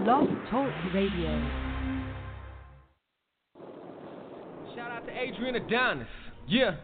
Blog Talk Radio. Shout out to Adrian Adonis. Yeah.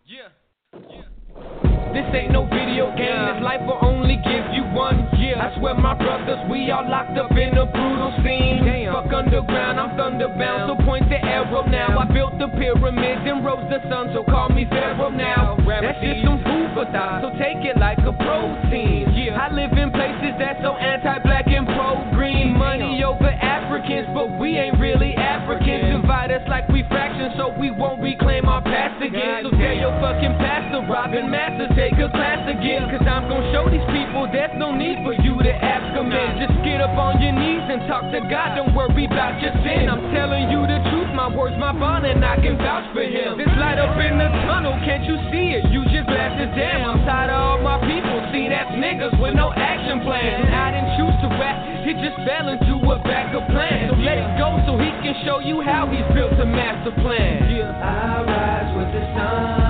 This ain't no video game, this life will only give you one year. I swear my brothers, we all locked up in a brutal scene. Fuck underground, I'm thunderbound, so point the arrow now. I built the pyramids and rose the sun, so call me Pharaoh now. That's just some food for thought, so take it like a protein. I live in places that's so anti-black and pro-green. Money over Africans, but we ain't really Africans. Divide us like we fractions, so we won't reclaim our past again. So tell your fucking pastor, Robin Masters, take a class again. Cause I'm gon' show these people there's no need for you to ask them in. Just get up on your knees and talk to God, don't worry about your sin. I'm telling you the truth, my words, my bond, and I can vouch for him. This light up in the tunnel, can't you see it? Use your glasses, damn, I'm tired of all my people. See, that's niggas with no action plan. And I didn't choose to rap, it just fell into a backup plan. So let it go so he can show you how he's built a master plan. I rise with the sun.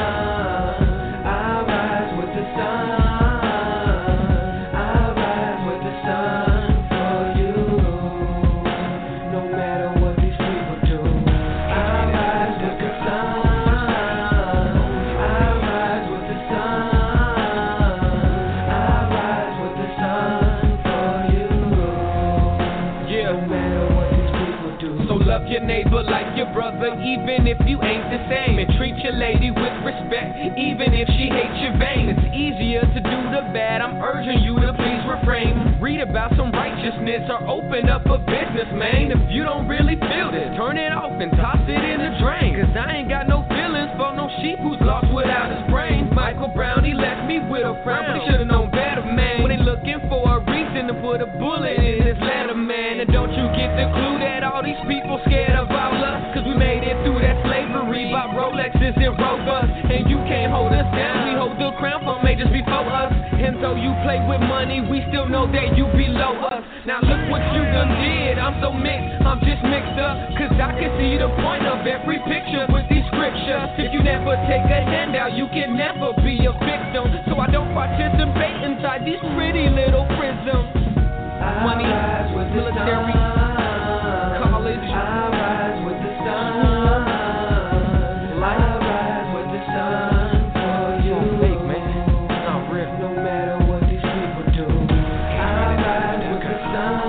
Your neighbor like your brother, even if you ain't the same. And treat your lady with respect, even if she hates your vein. It's easier to do the bad, I'm urging you to please refrain. Read about some righteousness or open up a business, man. If you don't really feel this, turn it off and toss it in the drain. Cause I ain't got no feelings for no sheep who's lost without his brain. Michael Brown, he left me with a frown, but he should've known better, man. When they looking for a reason to put a bullet in his letter, man. And don't you get the clue that all these people scared of all us? Cause we made it through that slavery, bought Rolexes and Rovers, and you can't hold us down. We hold the crown for majors before us, and though you play with money, we still know that you below us. Now look what you done did, I'm so mixed, I'm just mixed up. Cause I can see the point of every picture with these scriptures. If you never take a handout, you can never be a victim. So I don't participate inside these pretty little prisms. Money, military, college, I rise with the sun. I rise with the sun for you. Fake, man. It's not real. No matter what these people do, I rise with the sun.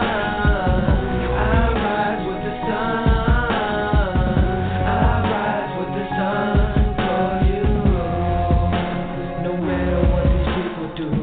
I rise with the sun. I rise with the sun for you. No matter what these people do.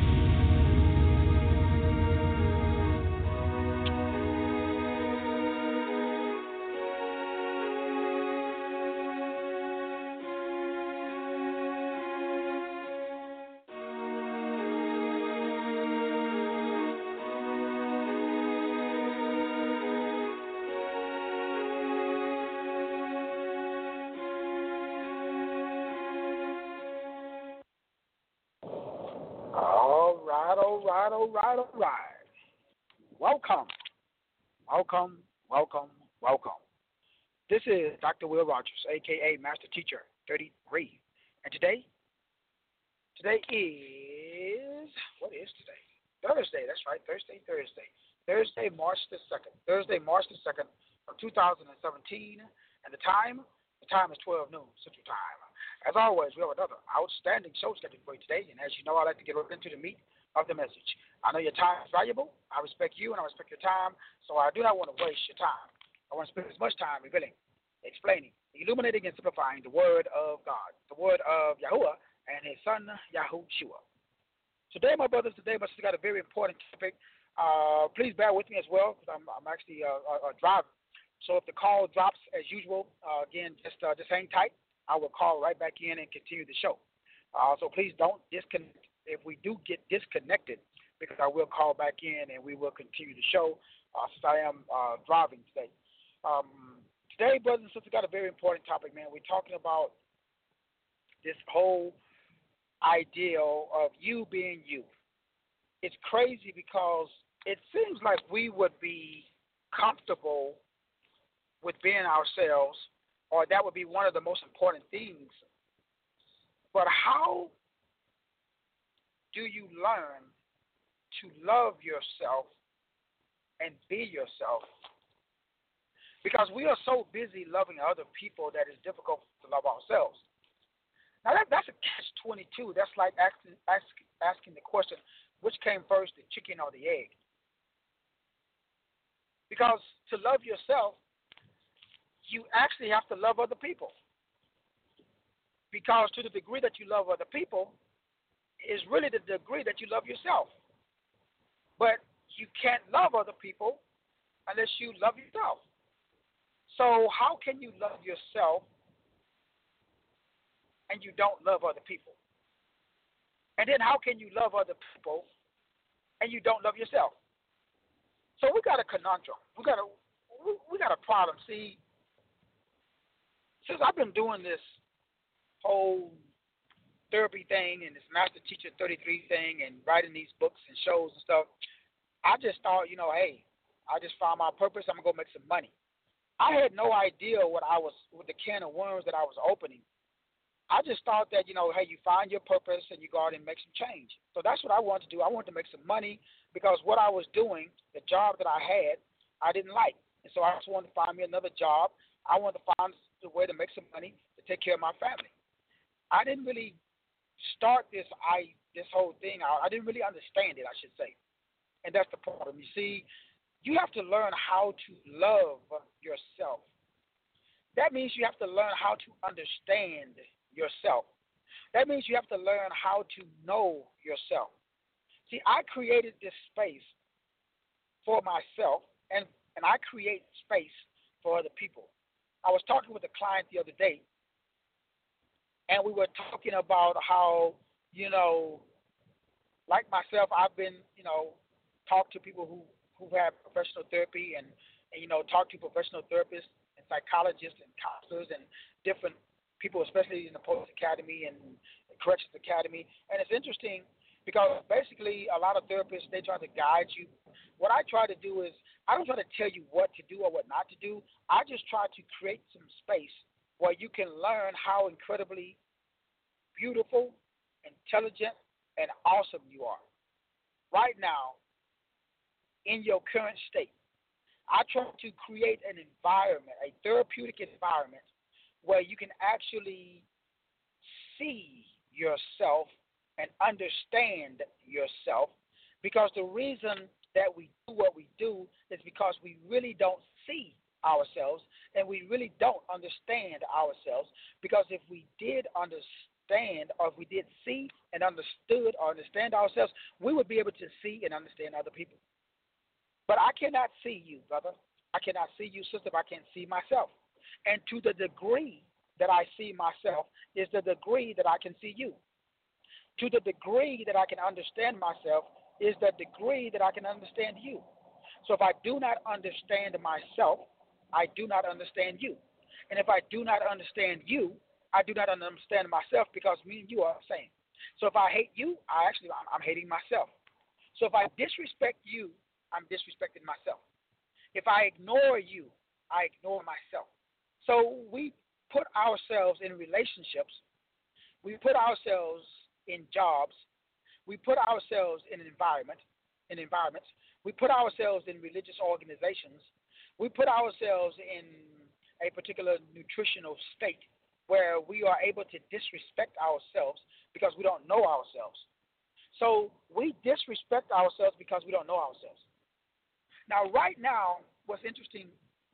All right. Welcome. This is Dr. Will Rogers, a.k.a. Master Teacher 33. And today is, what is today? Thursday, that's right, Thursday. Thursday, March the 2nd of 2017. And the time is 12 noon Central Time. As always, we have another outstanding show scheduled for you today. And as you know, I like to get into the meat of the message. I know your time is valuable. I respect you and I respect your time. So I do not want to waste your time. I want to spend as much time revealing, explaining, illuminating, and simplifying the word of God, the word of Yahuwah and his son, Yahushua. Today, my brothers, got a very important topic. Please bear with me as well because I'm actually driving. So if the call drops as usual, again, just hang tight. I will call right back in and continue the show. So please don't disconnect. If we do get disconnected, because I will call back in and we will continue the show since I am driving today. Today, brothers and sisters, got a very important topic, man. We're talking about this whole ideal of you being you. It's crazy because it seems like we would be comfortable with being ourselves, or that would be one of the most important things. But how do you learn to love yourself and be yourself. Because we are so busy loving other people that it's difficult to love ourselves. Now that's a catch-22. That's like asking the question, which came first, the chicken or the egg? Because to love yourself, you actually have to love other people. Because to the degree that you love other people is really the degree that you love yourself. But you can't love other people unless you love yourself. So how can you love yourself and you don't love other people? And then how can you love other people and you don't love yourself? So we got a conundrum. We got a problem. See, since I've been doing this whole therapy thing and this Master Teacher 33 thing and writing these books and shows and stuff, I just thought, hey, I just found my purpose. I'm gonna go make some money. I had no idea what the can of worms that I was opening. I just thought that, hey, you find your purpose and you go out and make some change. So that's what I wanted to do. I wanted to make some money because what I was doing, the job that I had, I didn't like. And so I just wanted to find me another job. I wanted to find a way to make some money to take care of my family. I didn't really start this whole thing out. I didn't really understand it, I should say. And that's the problem. You see, you have to learn how to love yourself. That means you have to learn how to understand yourself. That means you have to learn how to know yourself. See, I created this space for myself, and I create space for other people. I was talking with a client the other day, and we were talking about how, like myself, I've been, talked to people who have professional therapy and talk to professional therapists and psychologists and counselors and different people, especially in the Police Academy and the Corrections Academy. And it's interesting because basically a lot of therapists, they try to guide you. What I try to do is I don't try to tell you what to do or what not to do. I just try to create some space where you can learn how incredibly beautiful, intelligent, and awesome you are. Right now, in your current state, I try to create an environment, a therapeutic environment, where you can actually see yourself and understand yourself, because the reason that we do what we do is because we really don't see ourselves and we really don't understand ourselves, because if we did understand, or if we did see and understood or understand ourselves, we would be able to see and understand other people. But I cannot see you, brother. I cannot see you, sister, if I can't see myself. And to the degree that I see myself is the degree that I can see you. To the degree that I can understand myself is the degree that I can understand you. So if I do not understand myself, I do not understand you. And if I do not understand you, I do not understand myself, because me and you are the same. So if I hate you, I'm hating myself. So if I disrespect you, I'm disrespecting myself. If I ignore you, I ignore myself. So we put ourselves in relationships. We put ourselves in jobs. We put ourselves in environments. We put ourselves in religious organizations. We put ourselves in a particular nutritional state where we are able to disrespect ourselves because we don't know ourselves. So we disrespect ourselves because we don't know ourselves. Now, right now, what's interesting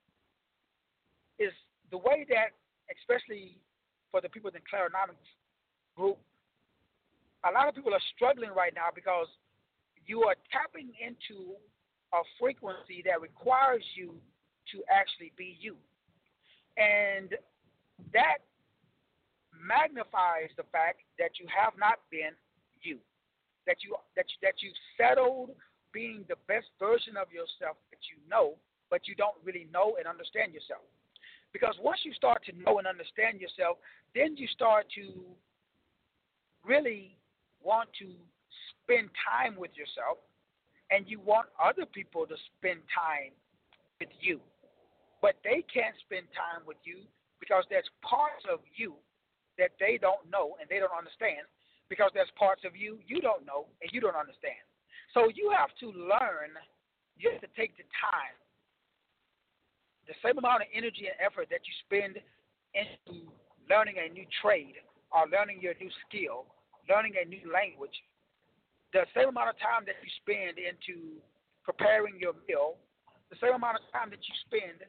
is the way that, especially for the people in the Clarinomics group, a lot of people are struggling right now because you are tapping into a frequency that requires you to actually be you. And that magnifies the fact that you have not been you, that you've settled being the best version of yourself that you know, but you don't really know and understand yourself. Because once you start to know and understand yourself, then you start to really want to spend time with yourself, and you want other people to spend time with you. But they can't spend time with you because there's parts of you that they don't know and they don't understand, because there's parts of you you don't know and you don't understand. So you have to learn You have to take the time, the same amount of energy and effort that you spend into learning a new trade or learning your new skill, learning a new language, the same amount of time that you spend into preparing your meal, the same amount of time that you spend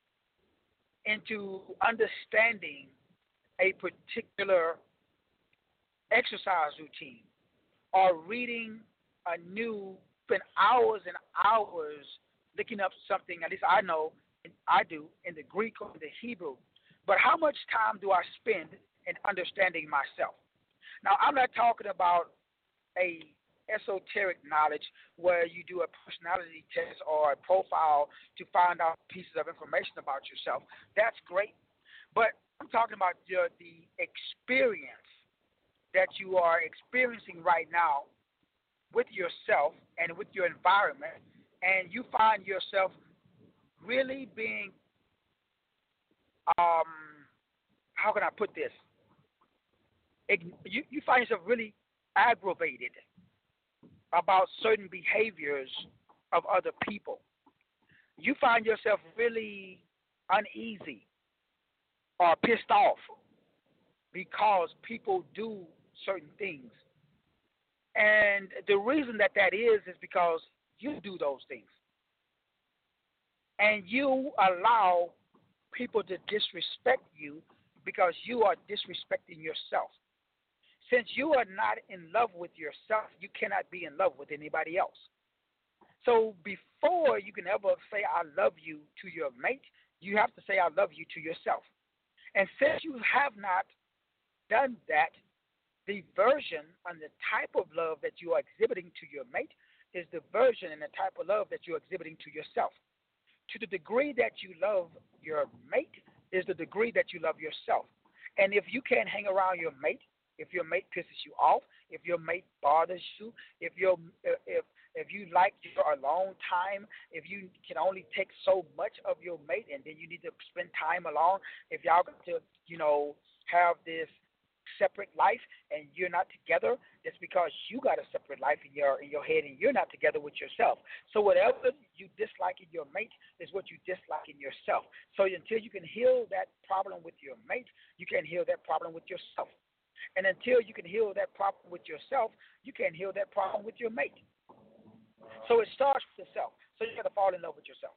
into understanding a particular exercise routine or reading a new, spend hours and hours looking up something, at least I know I do, in the Greek or in the Hebrew. But how much time do I spend in understanding myself? Now, I'm not talking about a esoteric knowledge where you do a personality test or a profile to find out pieces of information about yourself. That's great. But I'm talking about the experience that you are experiencing right now with yourself and with your environment, and you find yourself really being, how can I put this? You find yourself really aggravated about certain behaviors of other people. You find yourself really uneasy or pissed off because people do certain things. And the reason that is because you do those things. And you allow people to disrespect you because you are disrespecting yourself. Since you are not in love with yourself, you cannot be in love with anybody else. So before you can ever say I love you to your mate, you have to say I love you to yourself. And since you have not done that, the version and the type of love that you are exhibiting to your mate is the version and the type of love that you're exhibiting to yourself. To the degree that you love your mate is the degree that you love yourself. And if you can't hang around your mate, if your mate pisses you off, if your mate bothers you, if you like your alone time, if you can only take so much of your mate and then you need to spend time alone, if y'all got to, have this separate life and you're not together, it's because you got a separate life in your head and you're not together with yourself. So whatever you dislike in your mate is what you dislike in yourself. So until you can heal that problem with your mate, you can't heal that problem with yourself. And until you can heal that problem with yourself, you can't heal that problem with your mate. So it starts with yourself. So you got to fall in love with yourself.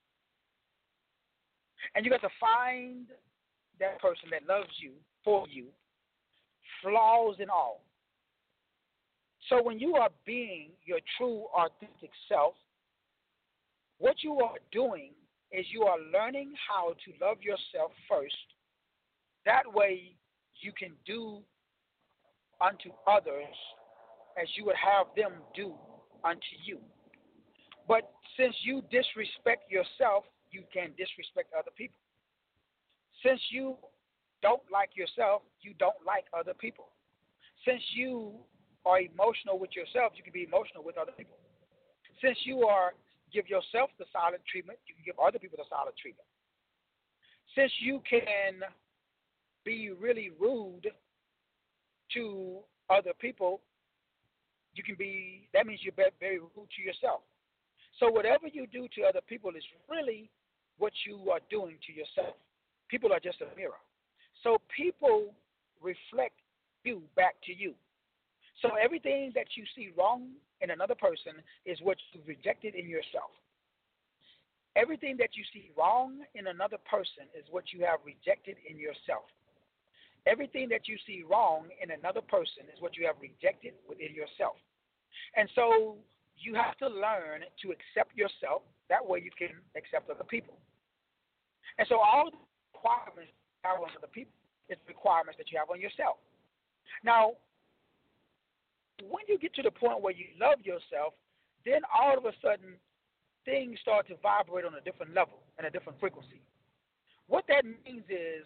And you got to find that person that loves you, for you, flaws and all. So when you are being your true, authentic self, what you are doing is you are learning how to love yourself first. That way you can do unto others as you would have them do unto you. But since you disrespect yourself, you can disrespect other people. Since you don't like yourself, you don't like other people. Since you are emotional with yourself, you can be emotional with other people. Since you give yourself the silent treatment, you can give other people the silent treatment. Since you can be really rude to other people, that means you're very rude to yourself. So whatever you do to other people is really what you are doing to yourself. People are just a mirror. So people reflect you back to you. So everything that you see wrong in another person is what you rejected in yourself. Everything that you see wrong in another person is what you have rejected in yourself. Everything that you see wrong in another person is what you have rejected within yourself. And so you have to learn to accept yourself. That way you can accept other people. And so all the requirements you have on other people is requirements that you have on yourself. Now, when you get to the point where you love yourself, then all of a sudden things start to vibrate on a different level and a different frequency. What that means is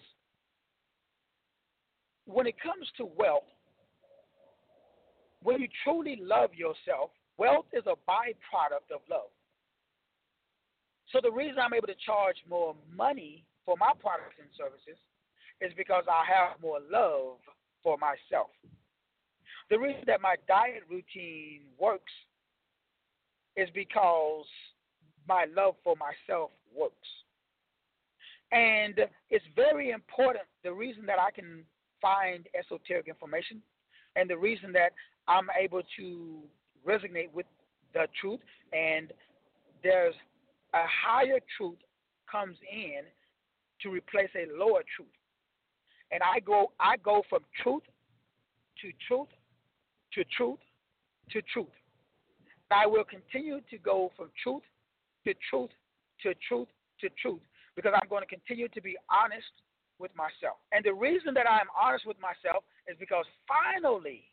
when it comes to wealth, when you truly love yourself, wealth is a byproduct of love. So the reason I'm able to charge more money for my products and services is because I have more love for myself. The reason that my diet routine works is because my love for myself works. And it's very important. The reason that I can find esoteric information and the reason that I'm able to resonate with the truth, and there's a higher truth comes in to replace a lower truth. And I go from truth to truth to truth to truth. I will continue to go from truth to truth to truth to truth because I'm going to continue to be honest with myself. And the reason that I'm honest with myself is because finally,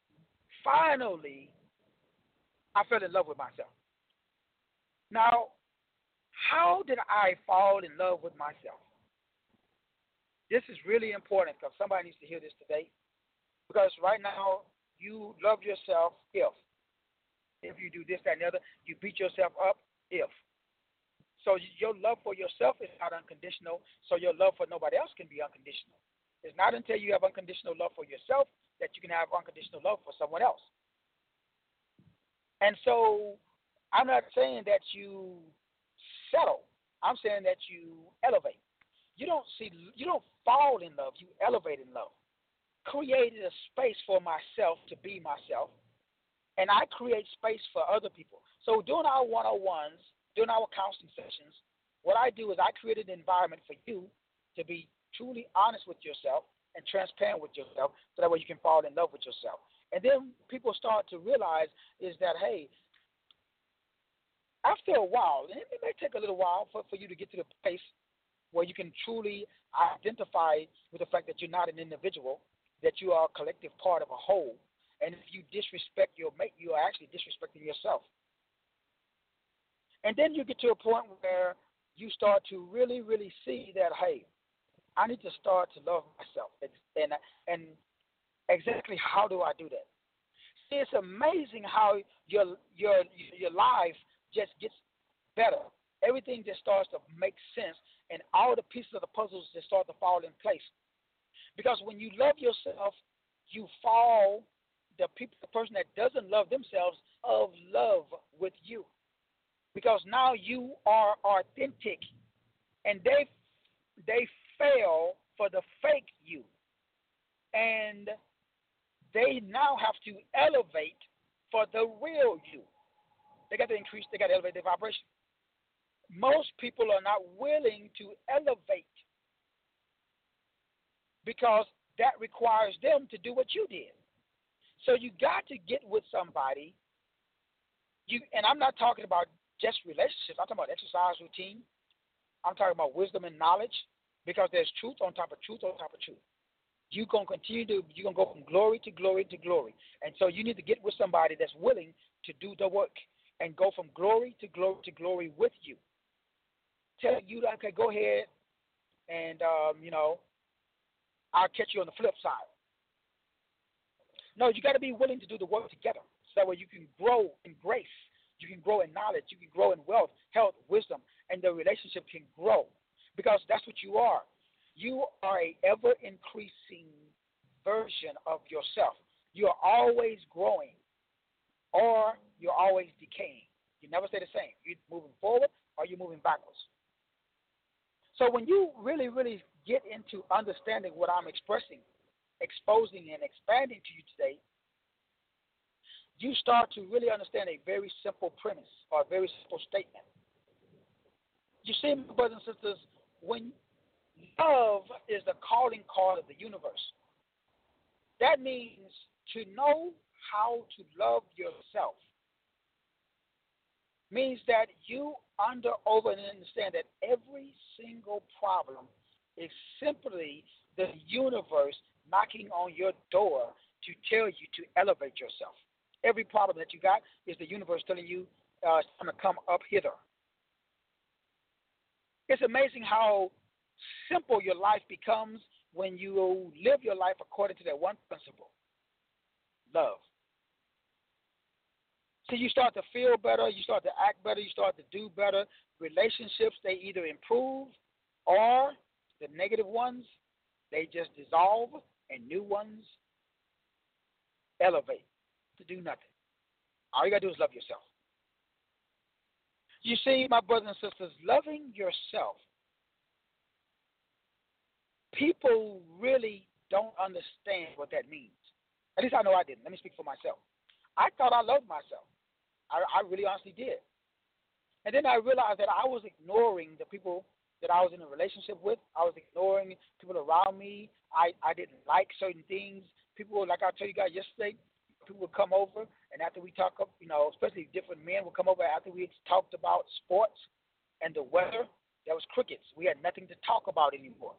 I fell in love with myself. Now, how did I fall in love with myself? This is really important because somebody needs to hear this today. Because right now, you love yourself if you do this, that, and the other. You beat yourself up if. So your love for yourself is not unconditional, so your love for nobody else can be unconditional. It's not until you have unconditional love for yourself that you can have unconditional love for someone else. And so I'm not saying that you settle. I'm saying that you elevate. You don't fall in love, you elevate in love. Created a space for myself to be myself, and I create space for other people. So during our one-on-ones, during our counseling sessions, what I do is I create an environment for you to be truly honest with yourself and transparent with yourself so that way you can fall in love with yourself. And then people start to realize is that, hey, after a while, and it may take a little while for you to get to the place where you can truly identify with the fact that you're not an individual, that you are a collective part of a whole. And if you disrespect your mate, you are actually disrespecting yourself. And then you get to a point where you start to really, really see that, hey, I need to start to love myself. And exactly how do I do that? See, it's amazing how your life just gets better. Everything just starts to make sense, and all the pieces of the puzzles just start to fall in place. Because when you love yourself, you fall the person that doesn't love themselves of love with you. Because now you are authentic, and they fail for the fake you, and they now have to elevate for the real you. They got to elevate their vibration. Most people are not willing to elevate because that requires them to do what you did. So you got to get with somebody. And I'm not talking about just relationships. I'm talking about exercise routine. I'm talking about wisdom and knowledge, because there's truth on top of truth on top of truth. You're going to go from glory to glory to glory. And so you need to get with somebody that's willing to do the work and go from glory to glory to glory with you. Tell you, okay, go ahead and, I'll catch you on the flip side. No, you got to be willing to do the work together so that way you can grow in grace. You can grow in knowledge. You can grow in wealth, health, wisdom, and the relationship can grow because that's what you are. You are an ever-increasing version of yourself. You are always growing or you're always decaying. You never stay the same. You're moving forward or you're moving backwards. So when you really, really get into understanding what I'm expressing, exposing, and expanding to you today, you start to really understand a very simple premise or a very simple statement. You see, my brothers and sisters, when love is the calling card of the universe, that means to know how to love yourself means that you over and understand that every single problem is simply the universe knocking on your door to tell you to elevate yourself. Every problem that you got is the universe telling you it's going to come up hither. It's amazing how simple your life becomes when you live your life according to that one principle, love. So you start to feel better, you start to act better, you start to do better. Relationships, they either improve or the negative ones, they just dissolve, and new ones elevate to do nothing. All you got to do is love yourself. You see, my brothers and sisters, loving yourself, people really don't understand what that means. At least I know I didn't. Let me speak for myself. I thought I loved myself. I really honestly did. And then I realized that I was ignoring the people that I was in a relationship with. I was ignoring people around me. I didn't like certain things. People, like I told you guys yesterday, people would come over, and after we talk up, especially different men would come over after we talked about sports and the weather. There was crickets. We had nothing to talk about anymore.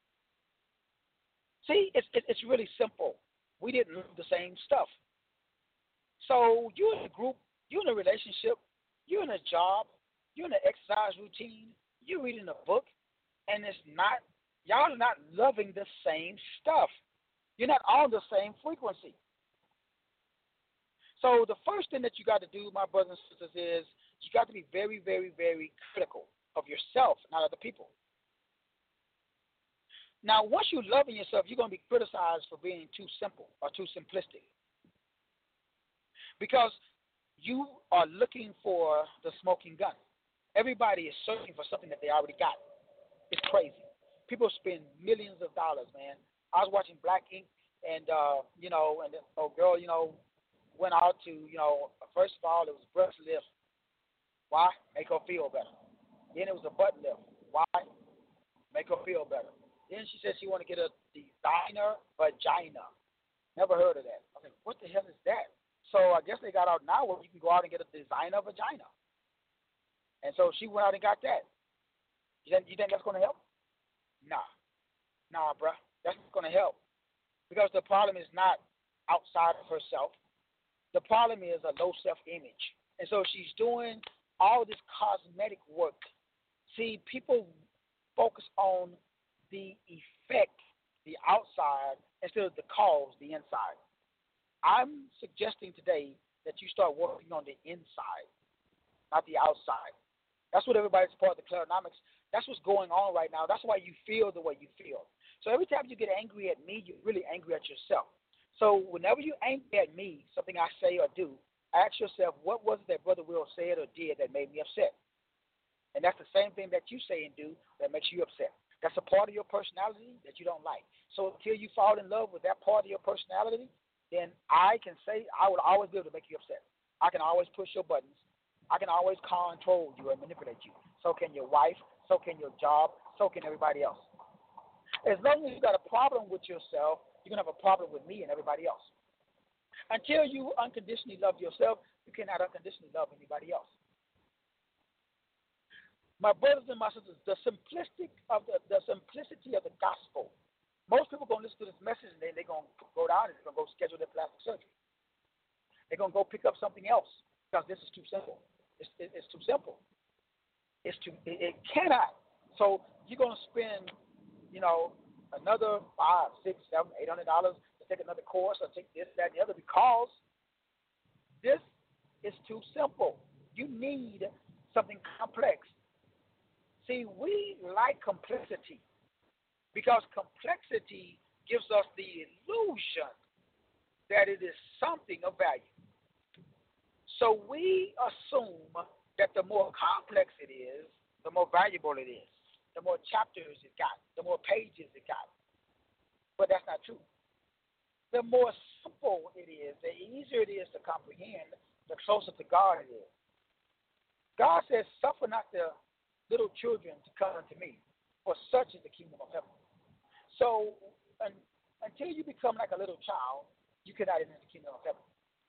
See, it's really simple. We didn't love the same stuff. So you're in a group, you're in a relationship, you're in a job, you're in an exercise routine, you're reading a book, and y'all are not loving the same stuff. You're not on the same frequency. So the first thing that you got to do, my brothers and sisters, is you got to be very, very, very critical of yourself, not other people. Now, once you're loving yourself, you're going to be criticized for being too simple or too simplistic. Because you are looking for the smoking gun. Everybody is searching for something that they already got. It's crazy. People spend millions of dollars, man. I was watching Black Ink, and, and this girl, went out to, first of all, it was breast lift. Why? Make her feel better. Then it was a butt lift. Why? Make her feel better. Then she said she wanted to get a designer vagina. Never heard of that. I was like, what the hell is that? So I guess they got out now where you can go out and get a designer vagina. And so she went out and got that. You think that's going to help? Nah, bruh. That's not going to help. Because the problem is not outside of herself. The problem is a low self-image. And so she's doing all this cosmetic work. See, people focus on the effect, the outside, instead of the cause, the inside. I'm suggesting today that you start working on the inside, not the outside. That's what everybody's part of the Clarinomics. That's what's going on right now. That's why you feel the way you feel. So every time you get angry at me, you're really angry at yourself. So whenever you're angry at me, something I say or do, ask yourself, what was it that Brother Will said or did that made me upset? And that's the same thing that you say and do that makes you upset. That's a part of your personality that you don't like. So until you fall in love with that part of your personality, then I can say I will always be able to make you upset. I can always push your buttons. I can always control you and manipulate you. So can your wife. So can your job. So can everybody else. As long as you got a problem with yourself, you're going to have a problem with me and everybody else. Until you unconditionally love yourself, you cannot unconditionally love anybody else. My brothers and my sisters, the simplicity of the gospel. Most people going to listen to this message and they're going to go down and they're going to go schedule their plastic surgery. They're going to go pick up something else because this is too simple. It's too simple. It cannot. So you're going to spend, another $500, $600, $700, $800 to take another course or take this, that, and the other because this is too simple. You need something complex. See, we like complexity because complexity gives us the illusion that it is something of value. So we assume that the more complex it is, the more valuable it is, the more chapters it got, the more pages it got. But that's not true. The more simple it is, the easier it is to comprehend, the closer to God it is. God says, suffer not the little children to come unto me, for such is the kingdom of heaven. So until you become like a little child, you cannot enter the kingdom of heaven.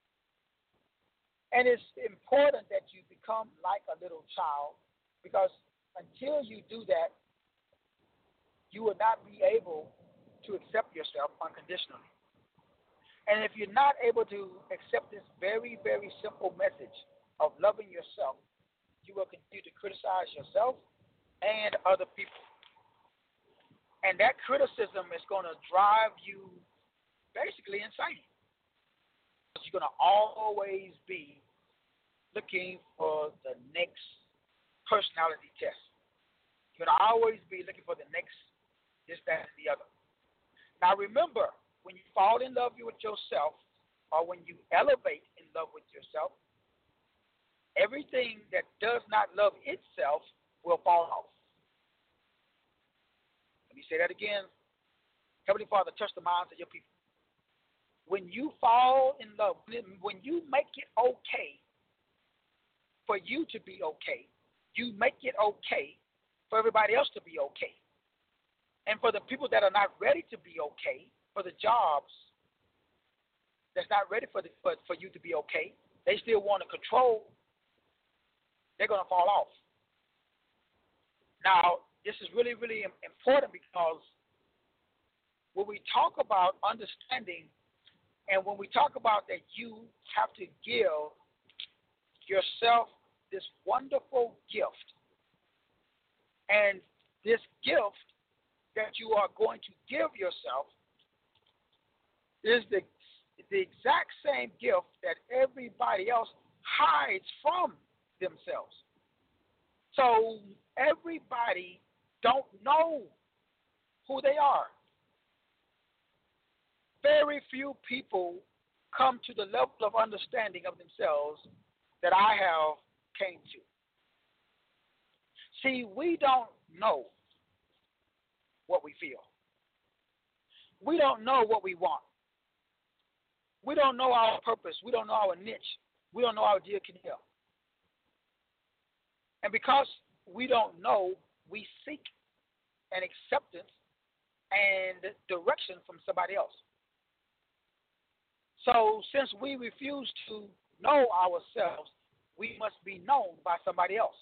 And it's important that you become like a little child because until you do that, you will not be able to accept yourself unconditionally. And if you're not able to accept this very, very simple message of loving yourself, you will continue to criticize yourself and other people. And that criticism is going to drive you basically insane. You're going to always be looking for the next personality test. You're going to always be looking for the next this, that, and the other. Now remember, when you fall in love with yourself or when you elevate in love with yourself, Everything that does not love itself will fall off. Let me say that again. Heavenly Father, touch the minds of your people. When you fall in love, when you make it okay for you to be okay, you make it okay for everybody else to be okay. And for the people that are not ready to be okay, for the jobs that's not ready for you to be okay, they still want to control, they're going to fall off. Now, this is really, really important because when we talk about understanding and when we talk about that you have to give yourself this wonderful gift, and this gift that you are going to give yourself is the exact same gift that everybody else hides from themselves. So everybody don't know who they are. Very few people come to the level of understanding of themselves that I have came to. See, we don't know what we feel. We don't know what we want. We don't know our purpose. We don't know our niche. We don't know our dear Canel. And because we don't know, we seek an acceptance and direction from somebody else. So since we refuse to know ourselves, we must be known by somebody else.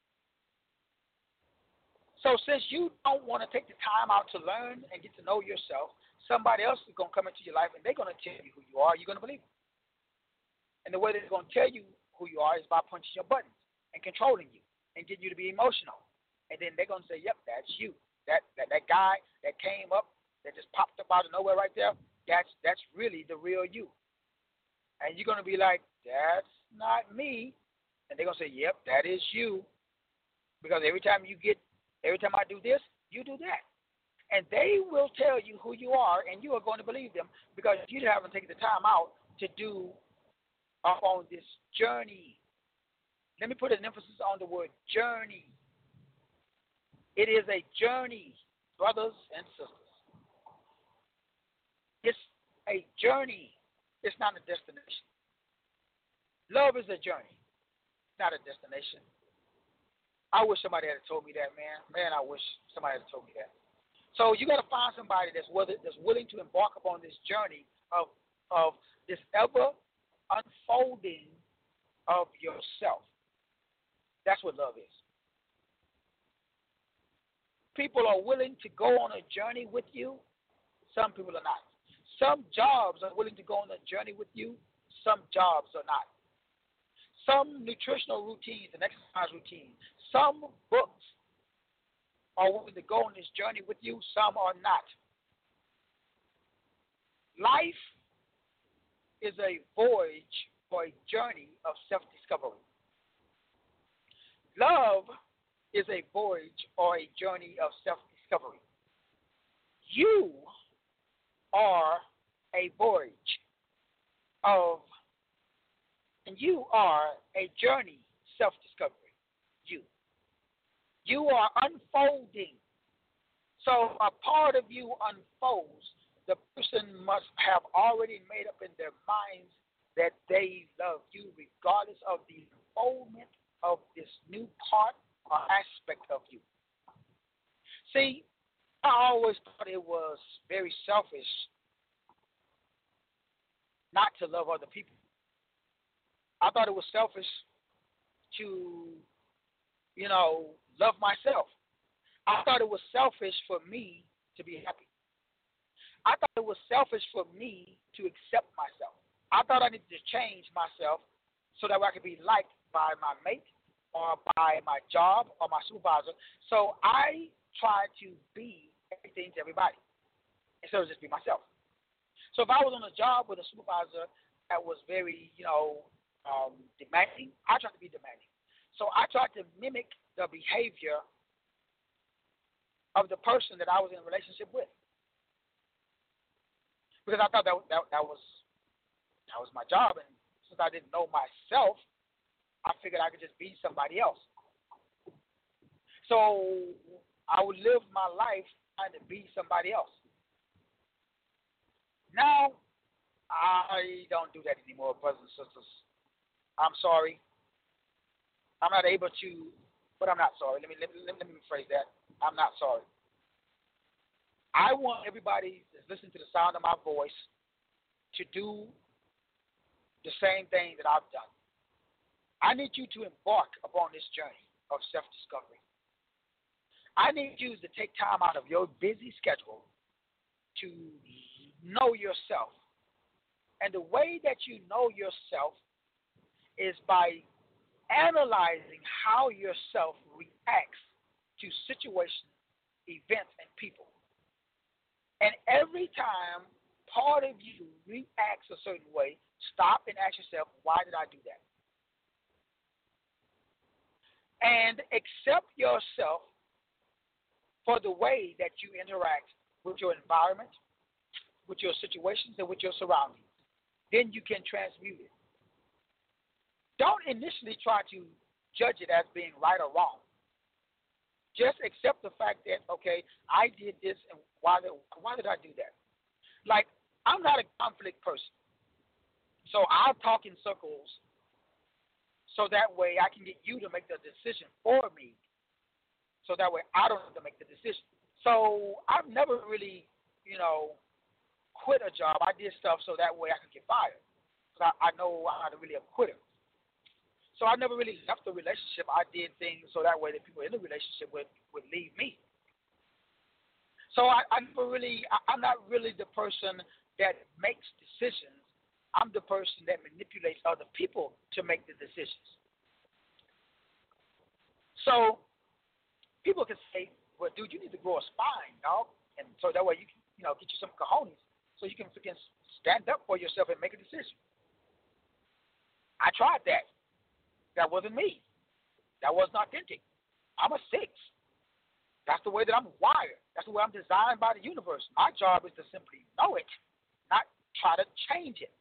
So since you don't want to take the time out to learn and get to know yourself, somebody else is going to come into your life and they're going to tell you who you are. You're going to believe it. And the way they're going to tell you who you are is by punching your buttons and controlling you and getting you to be emotional. And then they're going to say, yep, that's you. That guy that came up, that just popped up out of nowhere right there, that's really the real you. And you're going to be like, that's not me. And they're going to say, yep, that is you. Because every time I do this, you do that. And they will tell you who you are, and you are going to believe them because you haven't taken the time out to do on this journey. Let me put an emphasis on the word journey. It is a journey, brothers and sisters. It's a journey. It's not a destination. Love is a journey, not a destination. I wish somebody had told me that, man. Man, I wish somebody had told me that. So you got to find somebody that's willing to embark upon this journey of this ever unfolding of yourself. That's what love is. People are willing to go on a journey with you. Some people are not. Some jobs are willing to go on a journey with you. Some jobs are not. Some nutritional routines and exercise routines. Some books are willing to go on this journey with you. Some are not. Life is a voyage or a journey of self-discovery. Love is a voyage or a journey of self-discovery. You are a voyage of, and you are a journey self-discovery. You are unfolding. So a part of you unfolds. The person must have already made up in their minds that they love you regardless of the unfoldment of this new part or aspect of you. See, I always thought it was very selfish not to love other people. I thought it was selfish to, love myself. I thought it was selfish for me to be happy. I thought it was selfish for me to accept myself. I thought I needed to change myself so that I could be liked by my mate or by my job or my supervisor. So I tried to be everything to everybody instead of just be myself. So if I was on a job with a supervisor that was very, demanding, I tried to be demanding. So I tried to mimic the behavior of the person that I was in a relationship with, because I thought that was my job, and since I didn't know myself, I figured I could just be somebody else. So I would live my life trying to be somebody else. Now, I don't do that anymore, brothers and sisters. I'm sorry. I'm not able to, but I'm not sorry. Let me rephrase that. I'm not sorry. I want everybody that's listening to the sound of my voice to do the same thing that I've done. I need you to embark upon this journey of self-discovery. I need you to take time out of your busy schedule to know yourself. And the way that you know yourself is by analyzing how yourself reacts to situations, events, and people. And every time part of you reacts a certain way, stop and ask yourself, why did I do that? And accept yourself for the way that you interact with your environment, with your situations, and with your surroundings. Then you can transmute it. Don't initially try to judge it as being right or wrong. Just accept the fact that, okay, I did this, and why did I do that? Like, I'm not a conflict person. So I'll talk in circles so that way I can get you to make the decision for me. So that way I don't have to make the decision. So I've never really, quit a job. I did stuff so that way I could get fired. Because I know I'm not really a quitter. So I never really left the relationship. I did things so that way that people in the relationship would leave me. So I'm not really the person that makes decisions. I'm the person that manipulates other people to make the decisions. So people can say, well, dude, you need to grow a spine, dog. And so that way you can, get you some cojones so you can freaking stand up for yourself and make a decision. I tried that. That wasn't me. That wasn't authentic. I'm a 6. That's the way that I'm wired. That's the way I'm designed by the universe. My job is to simply know it, not try to change it.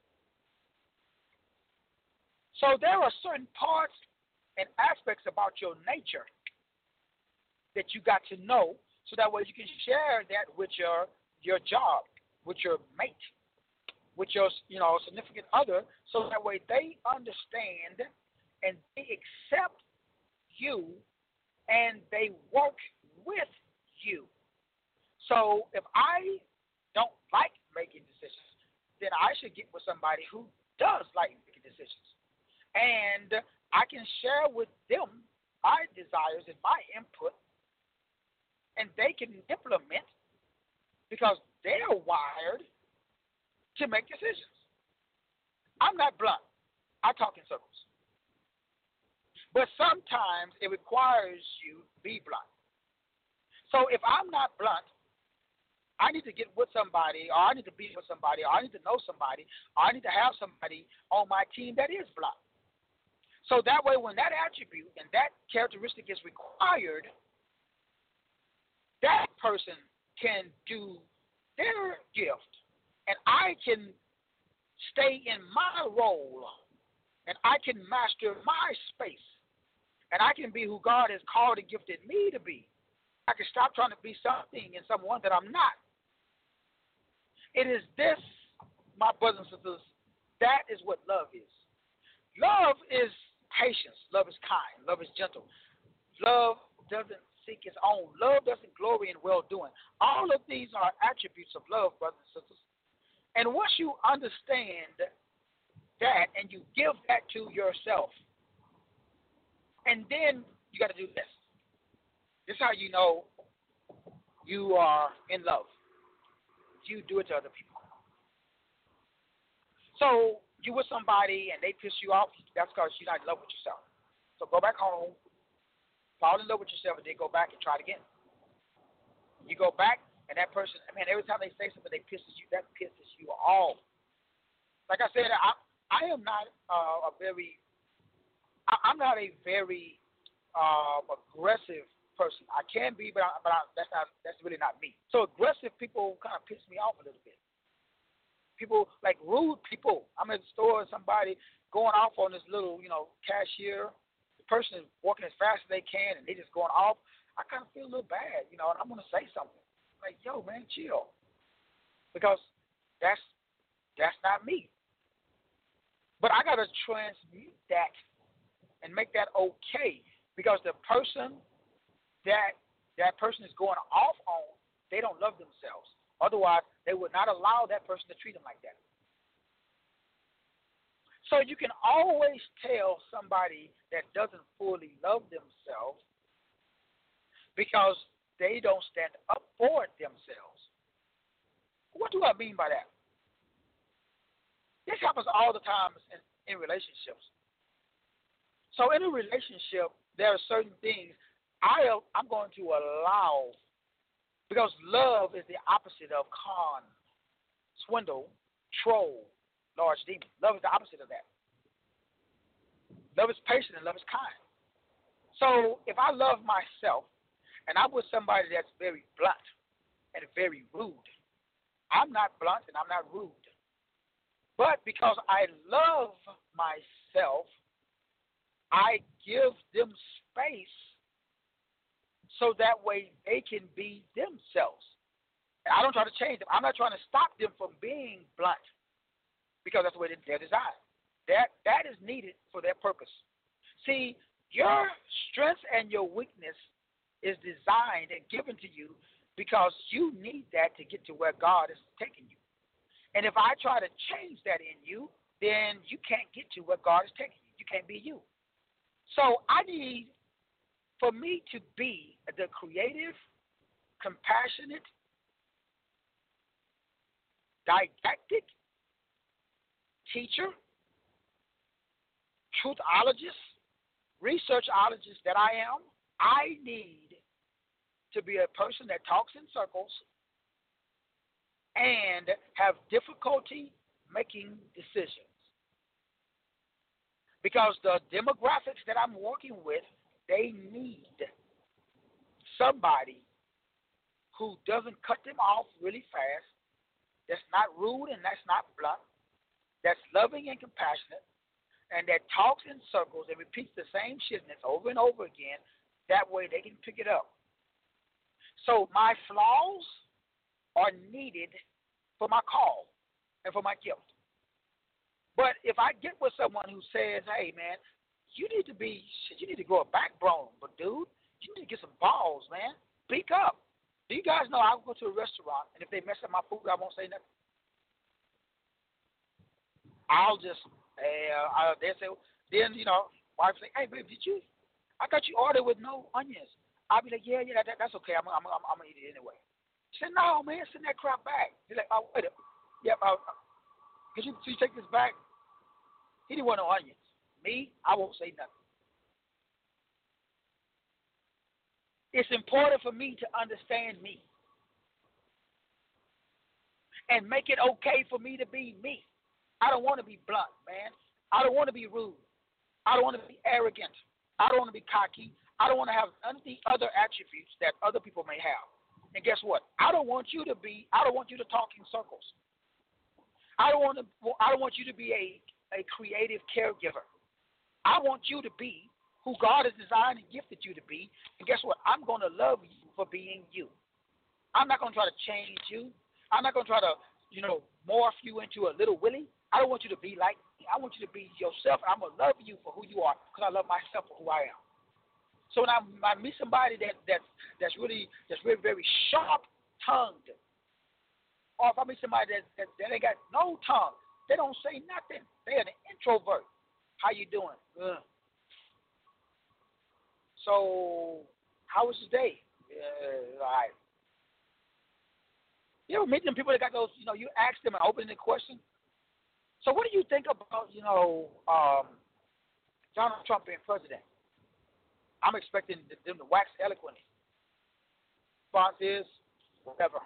So there are certain parts and aspects about your nature that you got to know so that way you can share that with your job, with your mate, with your significant other, so that way they understand and they accept you and they work with you. So if I don't like making decisions, then I should get with somebody who does like making decisions. And I can share with them my desires and my input, and they can implement because they're wired to make decisions. I'm not blunt. I talk in circles. But sometimes it requires you to be blunt. So if I'm not blunt, I need to get with somebody, or I need to be with somebody, or I need to know somebody, or I need to have somebody on my team that is blunt. So that way when that attribute and that characteristic is required, that person can do their gift, and I can stay in my role, and I can master my space. And I can be who God has called and gifted me to be. I can stop trying to be something and someone that I'm not. It is this, my brothers and sisters, that is what love is. Love is patience. Love is kind. Love is gentle. Love doesn't seek its own. Love doesn't glory in well-doing. All of these are attributes of love, brothers and sisters. And once you understand that and you give that to yourself, and then you got to do this. This is how you know you are in love. You do it to other people. So you with somebody and they piss you off, that's because you're not in love with yourself. So go back home, fall in love with yourself, and then go back and try it again. You go back, and that person, every time they say something that pisses you off. Like I said, I am not I'm not a very aggressive person. I can be, but that's really not me. So aggressive people kind of piss me off a little bit. People like rude people. I'm at the store and somebody going off on this little, cashier. The person is walking as fast as they can and they just going off. I kind of feel a little bad, and I'm gonna say something like, "Yo, man, chill," because that's not me. But I gotta transmute that and make that okay because the person that person is going off on, they don't love themselves. Otherwise, they would not allow that person to treat them like that. So you can always tell somebody that doesn't fully love themselves because they don't stand up for themselves. What do I mean by that? This happens all the time in relationships. So in a relationship, there are certain things I'm going to allow because love is the opposite of con, swindle, troll, large demon. Love is the opposite of that. Love is patient and love is kind. So if I love myself and I'm with somebody that's very blunt and very rude, I'm not blunt and I'm not rude. But because I love myself, I give them space so that way they can be themselves. And I don't try to change them. I'm not trying to stop them from being blunt because that's the way they're designed. That is needed for their purpose. See, your strength and your weakness is designed and given to you because you need that to get to where God is taking you. And if I try to change that in you, then you can't get to where God is taking you. You can't be you. So I need for me to be the creative, compassionate, didactic teacher, truthologist, researchologist that I am, I need to be a person that talks in circles and have difficulty making decisions. Because the demographics that I'm working with, they need somebody who doesn't cut them off really fast, that's not rude and that's not blunt, that's loving and compassionate, and that talks in circles and repeats the same shitness over and over again. That way they can pick it up. So my flaws are needed for my call and for my gift. But if I get with someone who says, "Hey, man, you need to grow a backbone, but dude, you need to get some balls, man. Speak up." Do you guys know I'll go to a restaurant, and if they mess up my food, I won't say nothing. I'll just, they'll say, then, wife say, "Hey, babe, I got you ordered with no onions." I'll be like, yeah, that's okay. I'm gonna eat it anyway. She said, "No, man, send that crap back." He's like, "Oh, wait a minute. Yep, could you take this back?" He didn't want no onions. Me, I won't say nothing. It's important for me to understand me and make it okay for me to be me. I don't want to be blunt, man. I don't want to be rude. I don't want to be arrogant. I don't want to be cocky. I don't want to have none of the other attributes that other people may have. And guess what? I don't want you to talk in circles. I don't want you to be a creative caregiver. I want you to be who God has designed and gifted you to be. And guess what? I'm going to love you for being you. I'm not going to try to change you. I'm not going to try to, morph you into a little Willie. I don't want you to be like me. I want you to be yourself. I'm going to love you for who you are because I love myself for who I am. So when I meet somebody that's really very sharp-tongued, or if I meet somebody that ain't got no tongue, they don't say nothing. They're an introvert. How you doing? Ugh. So, how was your day? All right. You ever meet them people that got those, you ask them an open-ended question? So what do you think about, Donald Trump being president? I'm expecting them to wax eloquent. Response is, whatever.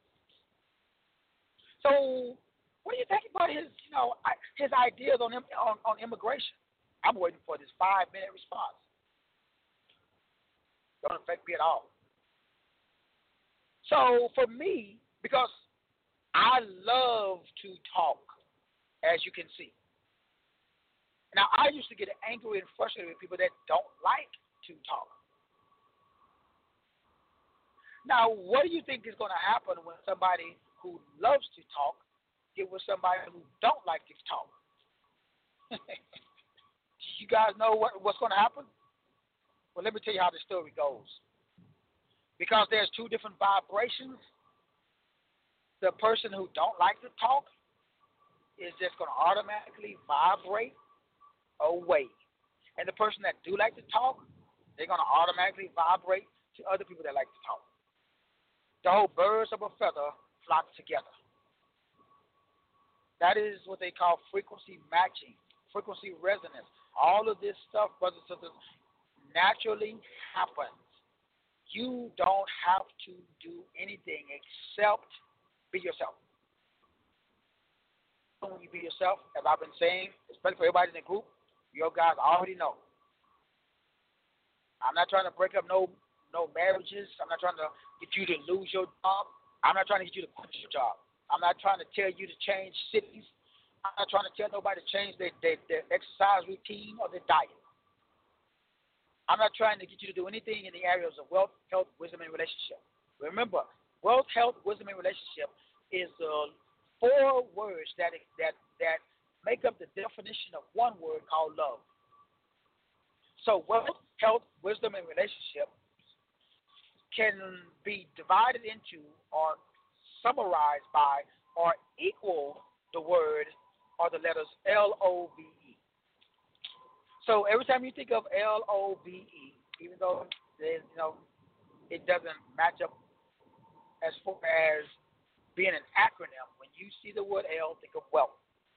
So, what do you think about his ideas on immigration? I'm waiting for this 5-minute response. Don't affect me at all. So for me, because I love to talk, as you can see. Now, I used to get angry and frustrated with people that don't like to talk. Now, what do you think is going to happen when somebody who loves to talk get with somebody who don't like to talk? You guys know what's going to happen? Well, let me tell you how the story goes. Because there's two different vibrations, the person who don't like to talk is just going to automatically vibrate away. And the person that do like to talk, they're going to automatically vibrate to other people that like to talk. The whole birds of a feather flock together. That is what they call frequency matching, frequency resonance. All of this stuff, brothers and sisters, naturally happens. You don't have to do anything except be yourself. When you be yourself, as I've been saying, especially for everybody in the group, your guys already know. I'm not trying to break up no marriages. I'm not trying to get you to lose your job. I'm not trying to get you to quit your job. I'm not trying to tell you to change cities. I'm not trying to tell nobody to change their exercise routine or their diet. I'm not trying to get you to do anything in the areas of wealth, health, wisdom, and relationship. Remember, wealth, health, wisdom, and relationship is the 4 words that make up the definition of one word called love. So wealth, health, wisdom, and relationship can be divided into or summarized by or equal the word or the letters LOVE. So every time you think of LOVE, even though it doesn't match up as far as being an acronym, when you see the word L, think of wealth.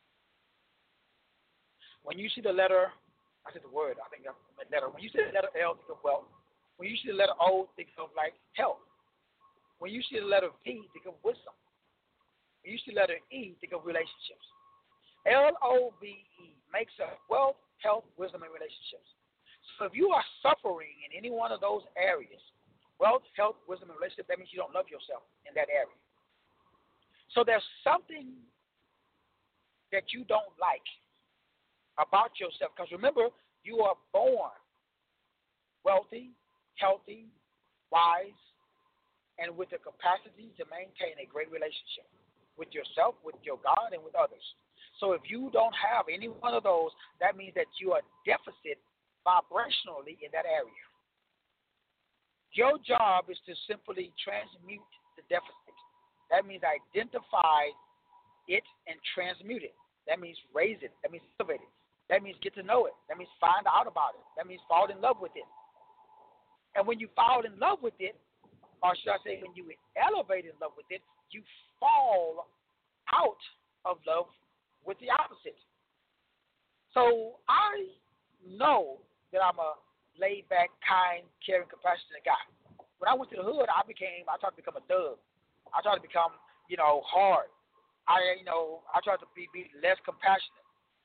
When you see the letter, I said the word, I think I meant letter. When you see the letter L, think of wealth. When you see the letter O, think of like health. When you see the letter V, think of wisdom. When you see the letter E, think of relationships. LOVE makes up wealth, health, wisdom, and relationships. So if you are suffering in any one of those areas, wealth, health, wisdom, and relationships, that means you don't love yourself in that area. So there's something that you don't like about yourself. Because remember, you are born wealthy, healthy, wise, and with the capacity to maintain a great relationship with yourself, with your God, and with others. So if you don't have any one of those, that means that you are deficit vibrationally in that area. Your job is to simply transmute the deficit. That means identify it and transmute it. That means raise it. That means elevate it. That means get to know it. That means find out about it. That means fall in love with it. And when you fall in love with it, or should I say when you elevate in love with it, you fall out of love with the opposite. So I know that I'm a laid-back, kind, caring, compassionate guy. When I went to the hood, I tried to become a thug. I tried to become, hard. I tried to be less compassionate.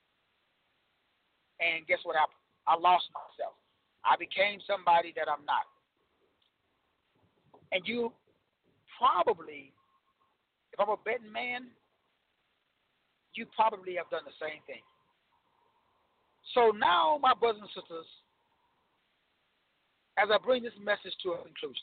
And guess what happened? I lost myself. I became somebody that I'm not. And you probably, if I'm a betting man, you probably have done the same thing. So now, my brothers and sisters, as I bring this message to a conclusion,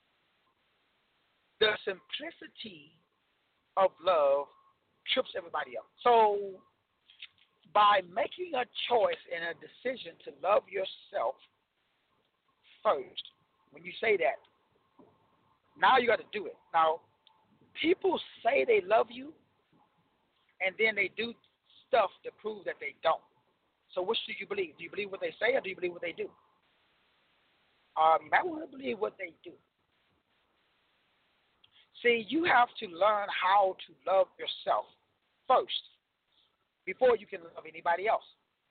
the simplicity of love trips everybody up. So by making a choice and a decision to love yourself first, when you say that, now you got to do it. Now, people say they love you, and then they do stuff to prove that they don't. So which do you believe? Do you believe what they say, or do you believe what they do? You might want to believe what they do. See, you have to learn how to love yourself first before you can love anybody else.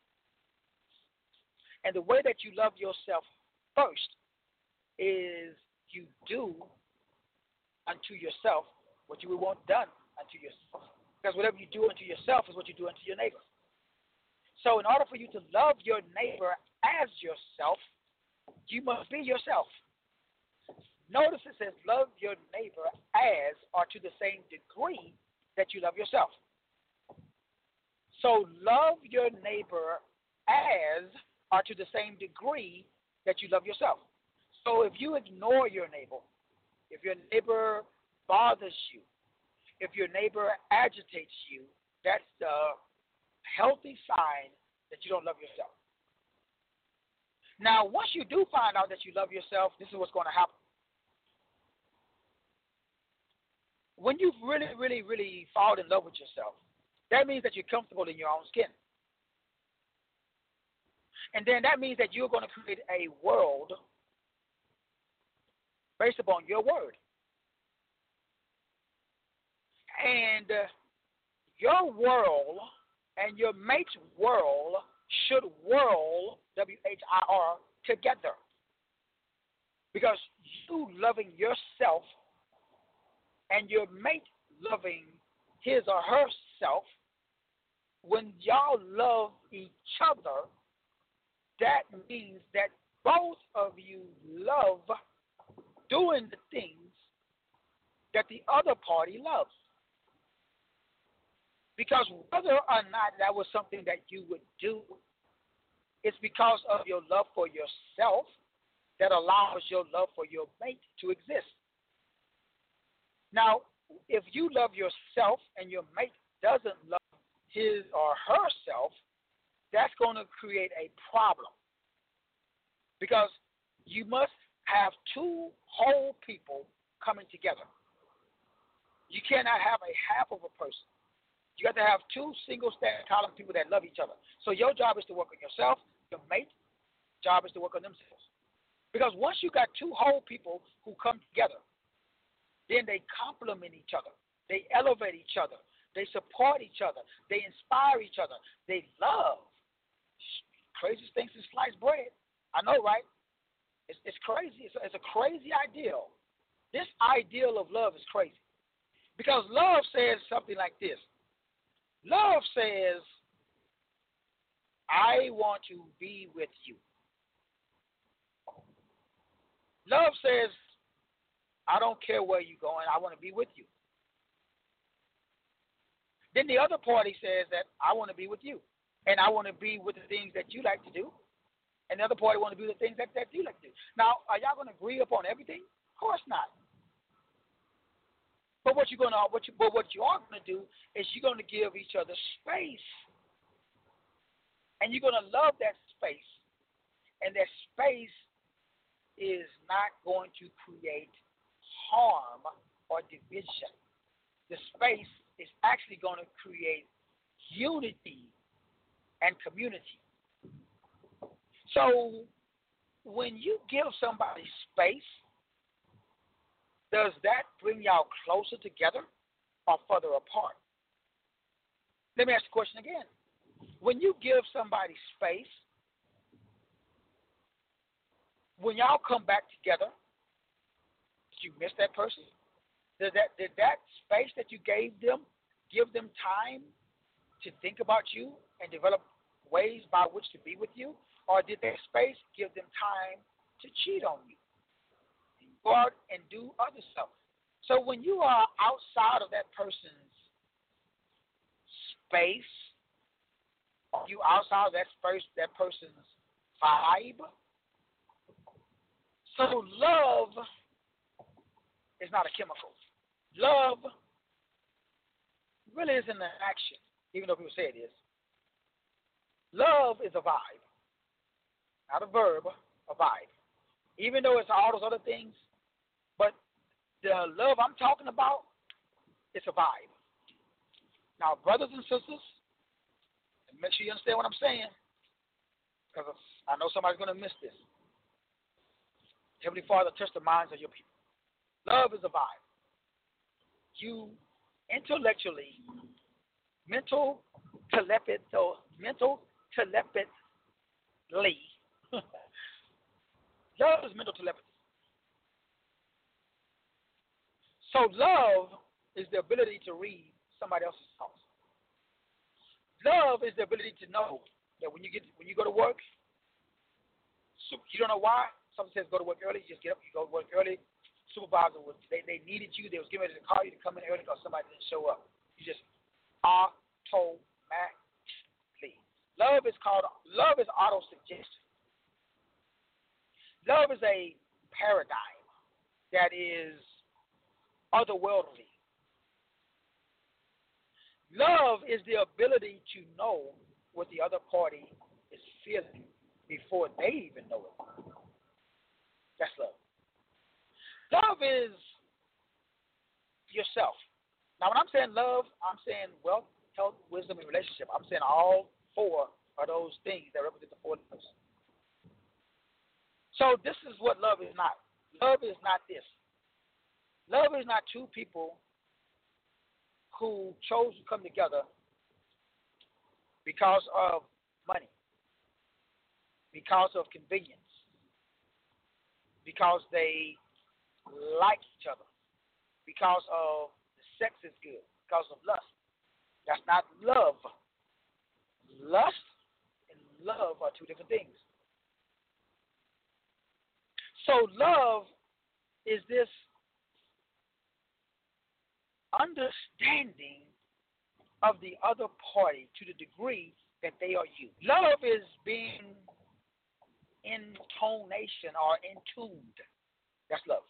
And the way that you love yourself first is you do unto yourself what you would want done unto yourself. Because whatever you do unto yourself is what you do unto your neighbor. So in order for you to love your neighbor as yourself, you must be yourself. Notice it says love your neighbor as, or to the same degree that you love yourself. So love your neighbor as or to the same degree that you love yourself. So if you ignore your neighbor, if your neighbor bothers you, if your neighbor agitates you, that's the healthy sign that you don't love yourself. Now, once you do find out that you love yourself, this is what's going to happen. When you really, really, really fall in love with yourself, that means that you're comfortable in your own skin. And then that means that you're going to create a world based upon your word. And your world and your mate's world should whirl, W-H-I-R, together. Because you loving yourself and your mate loving his or herself, when y'all love each other, that means that both of you love doing the things that the other party loves. Because whether or not that was something that you would do, it's because of your love for yourself that allows your love for your mate to exist. Now, if you love yourself and your mate doesn't love his or herself, that's going to create a problem. Because you must have two whole people coming together. You cannot have a half of a person. You got to have two single stand column people that love each other. So your job is to work on yourself. Your mate's job is to work on themselves. Because once you got two whole people who come together, then they complement each other. They elevate each other. They support each other. They inspire each other. They love. Craziest thing since sliced bread. I know, right? It's crazy. It's a crazy ideal. This ideal of love is crazy. Because love says something like this. Love says, I want to be with you. Love says, I don't care where you're going, I want to be with you. Then the other party says that I want to be with you, and I want to be with the things that you like to do, and the other party want to do the things that you like to do. Now, are y'all going to agree upon everything? Of course not. But what you are going to do is you're going to give each other space, and you're going to love that space, and that space is not going to create harm or division. The space is actually going to create unity and community. So when you give somebody space, does that bring y'all closer together or further apart? Let me ask the question again. When you give somebody space, when y'all come back together, did you miss that person? Did that space that you gave them give them time to think about you and develop ways by which to be with you? Or did that space give them time to cheat on you? Go out and do other stuff. So when you are outside of that person's space, or you outside of that person's vibe, so love is not a chemical. Love really isn't an action, even though people say it is. Love is a vibe, not a verb, a vibe. Even though it's all those other things, but the love I'm talking about, it's a vibe. Now, brothers and sisters, make sure you understand what I'm saying, because I know somebody's going to miss this. Heavenly Father, touch the minds of your people. Love is a vibe. You intellectually, mental telepathy, love is mental telepathy. So love is the ability to read somebody else's thoughts. Love is the ability to know that when you go to work, you don't know why. Someone says go to work early, you just get up, you go to work early. Supervisor they needed you, they was getting ready to call you to come in early because somebody didn't show up. You just automatically. Love is auto-suggestion. Love is a paradigm that is otherworldly. Love is the ability to know what the other party is feeling before they even know it. That's love. Love is yourself. Now, when I'm saying love, I'm saying wealth, health, wisdom, and relationship. I'm saying all four of those things that represent the four loves. So this is what love is not. Love is not this. Love is not two people who chose to come together because of money, because of convenience, because they like each other, because of the sex is good, because of lust. That's not love. Lust and love are two different things. So love is this understanding of the other party to the degree that they are you. Love is being in tonation or in tuned. That's love.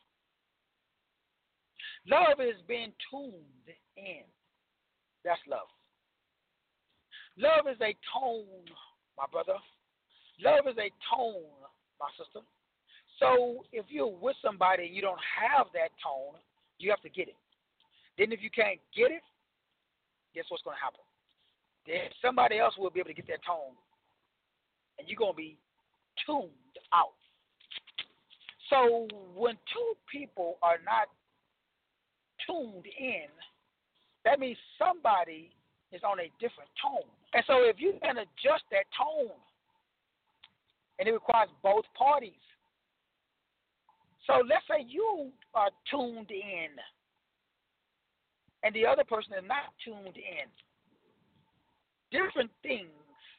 Love is being tuned in. That's love. Love is a tone, my brother. Love is a tone, my sister. So if you're with somebody and you don't have that tone, you have to get it. Then if you can't get it, guess what's going to happen? Then somebody else will be able to get that tone, and you're going to be tuned out. So when two people are not tuned in, that means somebody is on a different tone. And so if you can adjust that tone, and it requires both parties. So let's say you are tuned in, and the other person is not tuned in. Different things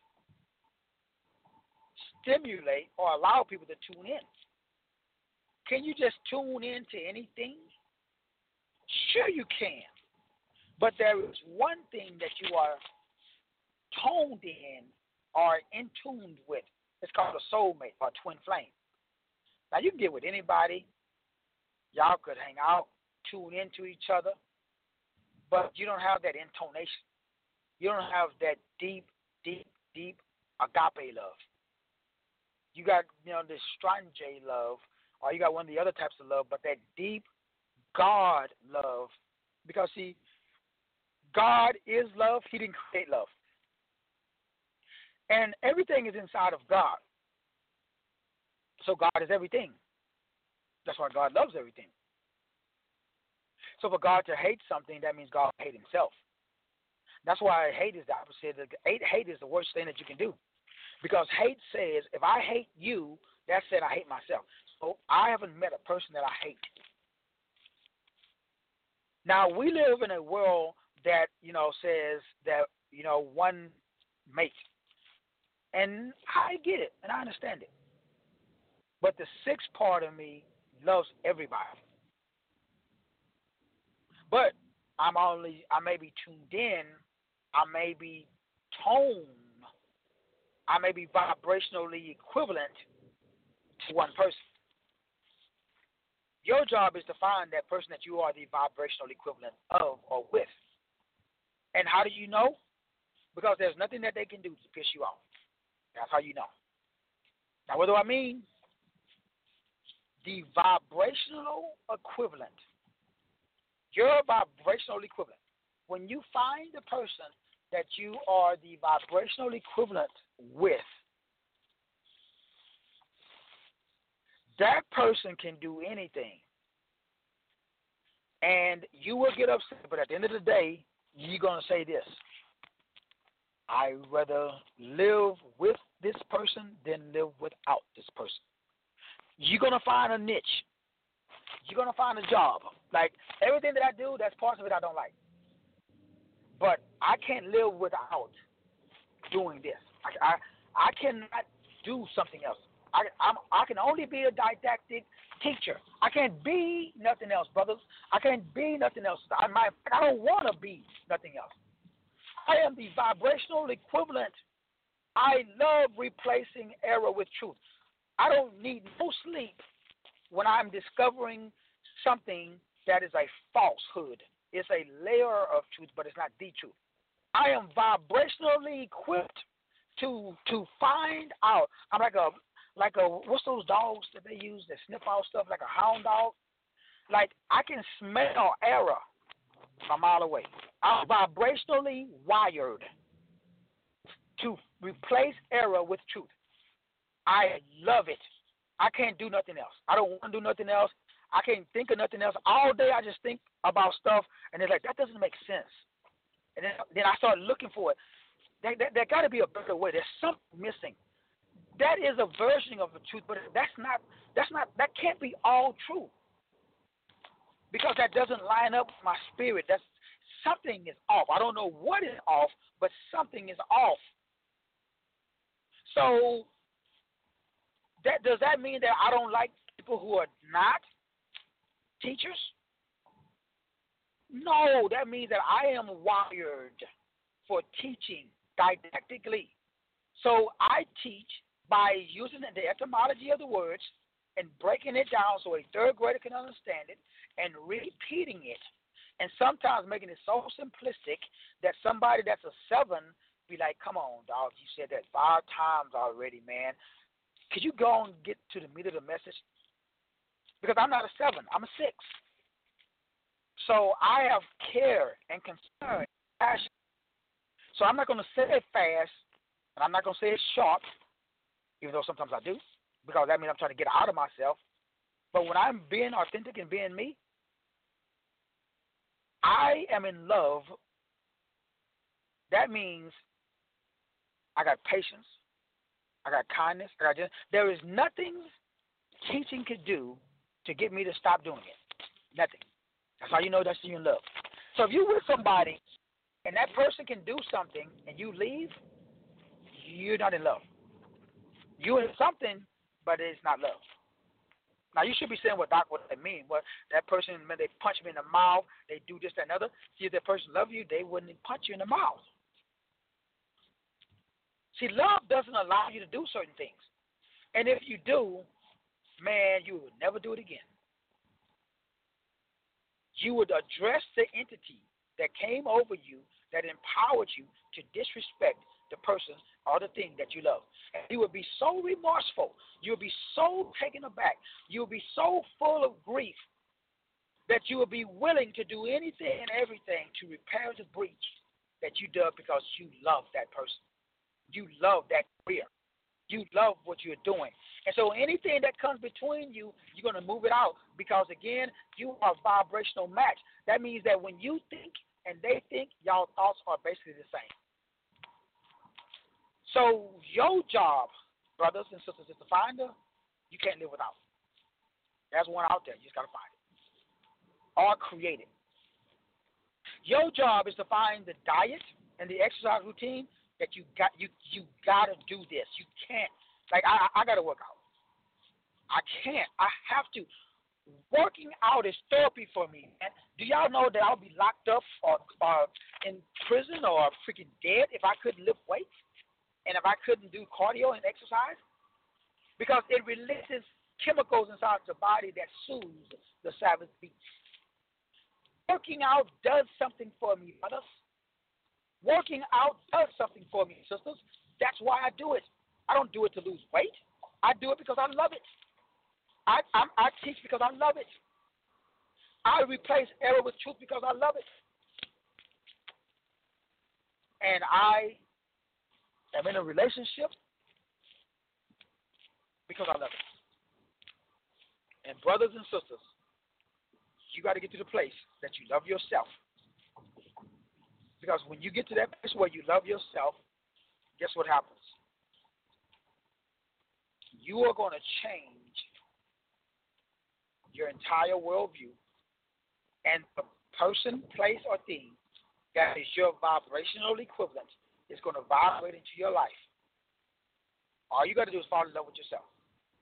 stimulate or allow people to tune in. Can you just tune in to anything? Sure you can. But there is one thing that you are toned in or in tuned with. It's called a soulmate or twin flame. Now, you can get with anybody. Y'all could hang out, tune into each other, but you don't have that intonation. You don't have that deep, deep, deep agape love. You got, this strange love, or you got one of the other types of love, but that deep God love. Because, see, God is love. He didn't create love. And everything is inside of God. So God is everything. That's why God loves everything. So for God to hate something, that means God hates himself. That's why hate is the opposite. Hate is the worst thing that you can do. Because hate says, if I hate you, that said I hate myself. So I haven't met a person that I hate. Now, we live in a world that, says that, one mate. And I get it, and I understand it. But the sixth part of me loves everybody. But I may be tuned in, I may be toned, I may be vibrationally equivalent to one person. Your job is to find that person that you are the vibrational equivalent of or with. And how do you know? Because there's nothing that they can do to piss you off. That's how you know. Now, what do I mean? The vibrational equivalent. Your vibrational equivalent. When you find the person that you are the vibrational equivalent with, that person can do anything. And you will get upset, but at the end of the day, you're going to say this: I'd rather live with this person than live without this person. You're going to find a niche. You're going to find a job. Like, everything that I do, that's parts of it I don't like. But I can't live without doing this. I cannot do something else. I can only be a didactic teacher. I can't be nothing else, brothers. I can't be nothing else. I don't want to be nothing else. I am the vibrational equivalent. I love replacing error with truth. I don't need no sleep when I'm discovering something that is a falsehood. It's a layer of truth, but it's not the truth. I am vibrationally equipped to find out. I'm like a what's those dogs that they use that sniff out stuff, like a hound dog? Like, I can smell error from a mile away. I'm vibrationally wired to replace error with truth. I love it. I can't do nothing else. I don't want to do nothing else. I can't think of nothing else. All day I just think about stuff, and it's like, that doesn't make sense. And then I start looking for it. There got to be a better way. There's something missing. That is a version of the truth, but that can't be all true, because that doesn't line up with my spirit. Something is off. I don't know what is off, but something is off. So does that mean that I don't like people who are not teachers? No, that means that I am wired for teaching didactically. So I teach by using the etymology of the words and breaking it down so a third grader can understand it and repeating it, and sometimes making it so simplistic that somebody that's a 7 be like, come on, dog, you said that 5 times already, man. Could you go and get to the meat of the message? Because I'm not a 7, I'm a 6. So I have care and concern, passion. So I'm not going to say it fast, and I'm not going to say it sharp, even though sometimes I do, because that means I'm trying to get out of myself. But when I'm being authentic and being me, I am in love. That means I got patience, I got kindness, there is nothing teaching could do to get me to stop doing it. Nothing. That's how you know that's you in love. So if you're with somebody and that person can do something and you leave, you're not in love. You're in something, but it's not love. Now, you should be saying, well, Doc, what does that mean? Well, that person, when they punch me in the mouth, they do this, that, and other. See, if that person loved you, they wouldn't punch you in the mouth. See, love doesn't allow you to do certain things. And if you do, man, you would never do it again. You would address the entity that came over you, that empowered you to disrespect the person or the thing that you love. And you would be so remorseful. You would be so taken aback. You would be so full of grief that you would be willing to do anything and everything to repair the breach that you did, because you love that person. You love that career. You love what you're doing. And so anything that comes between you, you're going to move it out, because, again, you are a vibrational match. That means that when you think and they think, y'all thoughts are basically the same. So your job, brothers and sisters, is to find her you can't live without. There's one out there. You just got to find it. Or create it. Your job is to find the diet and the exercise routine that you got to do this. You can't. Like, I got to work out. I can't. I have to. Working out is therapy for me, man. Do y'all know that I'll be locked up or in prison or freaking dead if I couldn't lift weights? And if I couldn't do cardio and exercise? Because it releases chemicals inside the body that soothes the savage beast. Working out does something for me, brothers. Working out does something for me, sisters. That's why I do it. I don't do it to lose weight. I do it because I love it. I teach because I love it. I replace error with truth because I love it. And I am in a relationship because I love it. And brothers and sisters, you got to get to the place that you love yourself. Because when you get to that place where you love yourself, guess what happens? You are going to change your entire worldview, and the person, place, or thing that is your vibrational equivalent is going to vibrate into your life. All you got to do is fall in love with yourself.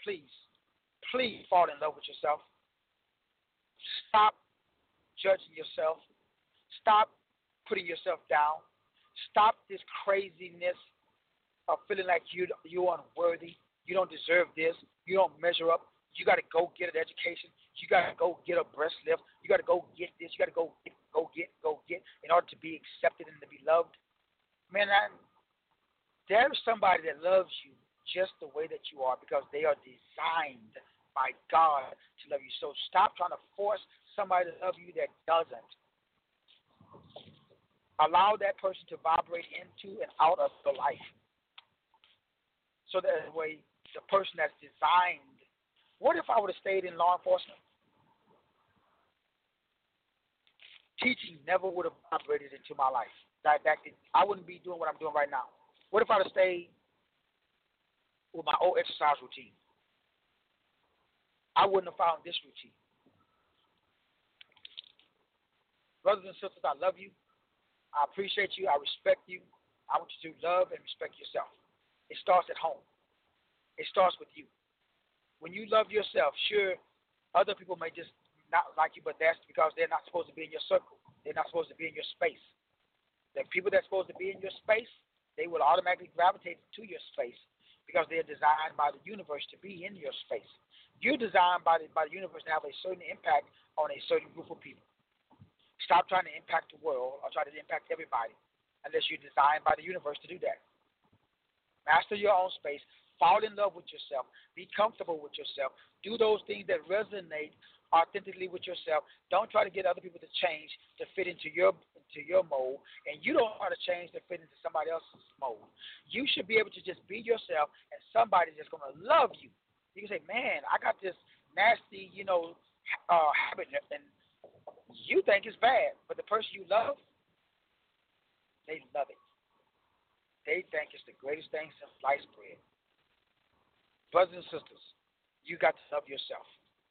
please, please fall in love with yourself. Stop judging yourself. Stop putting yourself down. Stop this craziness of feeling like you're unworthy. You don't deserve this. You don't measure up. You got to go get an education. You got to go get a breast lift. You got to go get this. You got to go get in order to be accepted and to be loved. Man, there's somebody that loves you just the way that you are because they are designed by God to love you. So stop trying to force somebody to love you that doesn't. Allow that person to vibrate into and out of your life. So that way, the person that's designed. What if I would have stayed in law enforcement? Teaching never would have vibrated into my life. I wouldn't be doing what I'm doing right now. What if I would have stayed with my old exercise routine? I wouldn't have found this routine. Brothers and sisters, I love you. I appreciate you. I respect you. I want you to love and respect yourself. It starts at home. It starts with you. When you love yourself, sure, other people may just not like you, but that's because they're not supposed to be in your circle. They're not supposed to be in your space. The people that's supposed to be in your space, they will automatically gravitate to your space because they're designed by the universe to be in your space. You're designed by the universe to have a certain impact on a certain group of people. Stop trying to impact the world or try to impact everybody unless you're designed by the universe to do that. Master your own space. Fall in love with yourself. Be comfortable with yourself. Do those things that resonate authentically with yourself. Don't try to get other people to change to fit into your mold, and you don't try to change to fit into somebody else's mold. You should be able to just be yourself, and somebody's just going to love you. You can say, man, I got this nasty, habit, and you think it's bad, but the person you love, they love it. They think it's the greatest thing since sliced bread. Brothers and sisters, you got to love yourself.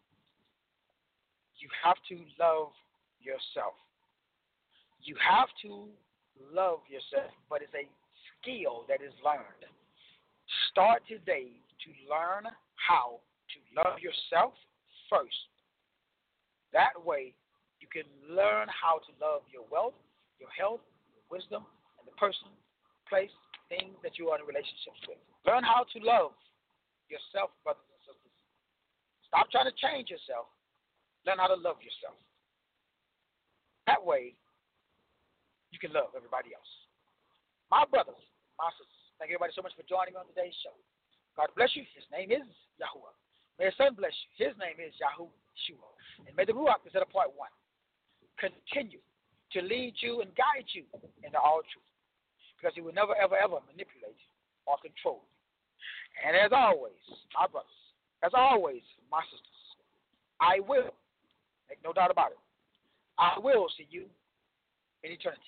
You have to love yourself. You have to love yourself, but it's a skill that is learned. Start today to learn how to love yourself first. That way, you can learn how to love your wealth, your health, your wisdom, and the person, place, things that you are in relationships with. Learn how to love yourself, brothers and sisters. Stop trying to change yourself. Learn how to love yourself. That way, you can love everybody else. My brothers, my sisters, thank you everybody so much for joining me on today's show. God bless you. His name is Yahuwah. May His Son bless you. His name is Yahushua. And may the Ruach is at a point one continue to lead you and guide you into all truth. Because He will never, ever, ever manipulate or control you. And as always, my brothers, as always, my sisters, I will, make no doubt about it, I will see you in eternity.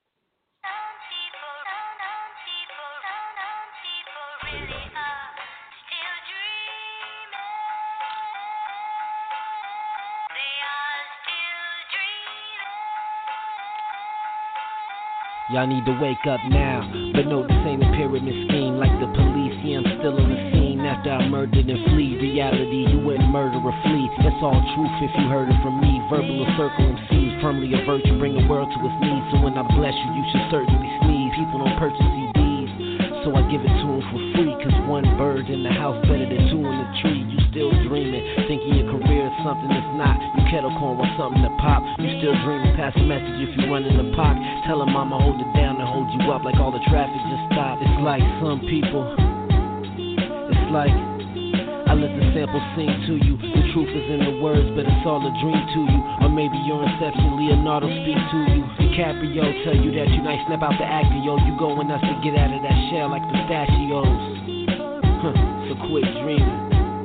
Y'all need to wake up now, but no, this ain't a pyramid scheme like the police. Yeah, I'm still on the scene after I murdered and flee. Reality, you wouldn't murder or flee. That's all truth if you heard it from me. Verbal or circle MCs, firmly a virtue, bring the world to its knees. So when I bless you, you should certainly sneeze. People don't purchase CDs, so I give it to them for free. Cause one bird in the house better than two in the tree. You still dreaming, thinking your career is something that's not. You kettle corn want something to pop. You still dreaming, pass a message if you run in the park. Tell her mama hold it down and hold you up like all the traffic just stopped. It's like some people, it's like I let the sample sing to you. The truth is in the words, but it's all a dream to you. Or maybe your inception, Leonardo speak to you. DiCaprio tell you that you nice, snap out the actor, yo. You going nuts to get out of that shell like pistachios. So quit dreaming.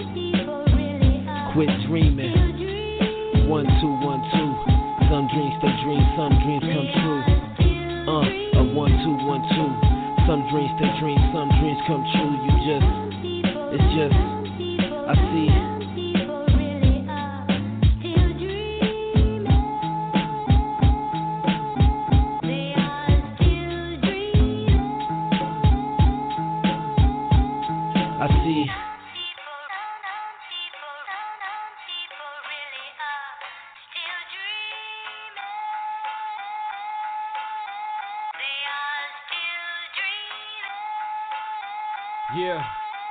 Quit dreaming. 1, 2, 1, 2. Some dreams stay dreams, some dreams come true. 1, 2, 1, 2. Some dreams stay dreams, some dreams come true. It's just, I see. I see. Yeah.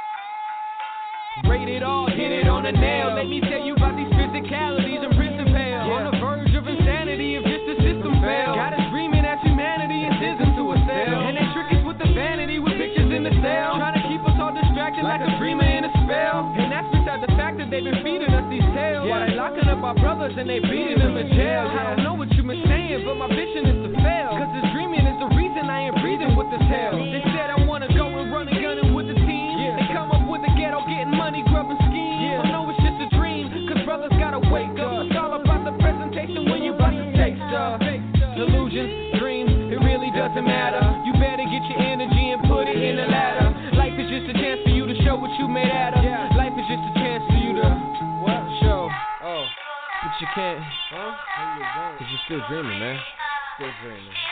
Rated R, hit it on the nail. Let me tell you about these physicalities and prison pale. On the verge of insanity if just the system fails. Got us screaming at humanity and scissors to a cell. And they trick us with the vanity with pictures in the cell. Trying to keep us all distracted like a dreamer in a spell. And that's beside the fact that they've been feeding us these tales. While they locking up our brothers and they beating them in jail. I don't know what you've been saying, but my vision is to fail. Cause this dreaming is the reason I ain't breathing with this hell. They said I wanna go and run and gunning with the team. They come up with the ghetto getting money, grubbing schemes. I know it's just a dream, cause brothers gotta wake up. It's all about the presentation when you about to take stuff. Illusions, dreams, it really doesn't matter. You better get your energy and put it in the ladder. Life is just a chance for you to show what you made out of. Life is just a chance for you to show. Oh, but you can't, cause you're still dreaming, man. Still dreaming.